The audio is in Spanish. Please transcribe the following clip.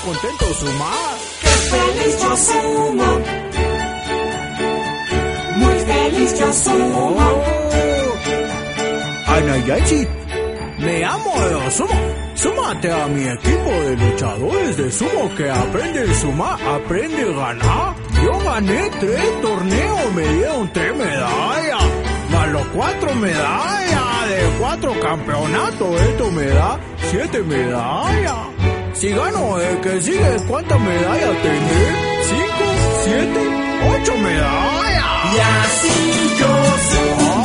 contento Suma. ¡Qué feliz yo sumo! Muy feliz yo sumo. Anayachi, me amo de sumo. Súmate a mi equipo de luchadores de sumo que aprende a sumar, aprende a ganar. Yo gané 3 torneos, me dieron 3 medallas, más los 4 medallas de 4 campeonatos. Esto me da 7 medallas. Si gano el que sigue, ¿cuántas medallas tendré? 5, 7, 8 medallas. Y así yo sumo.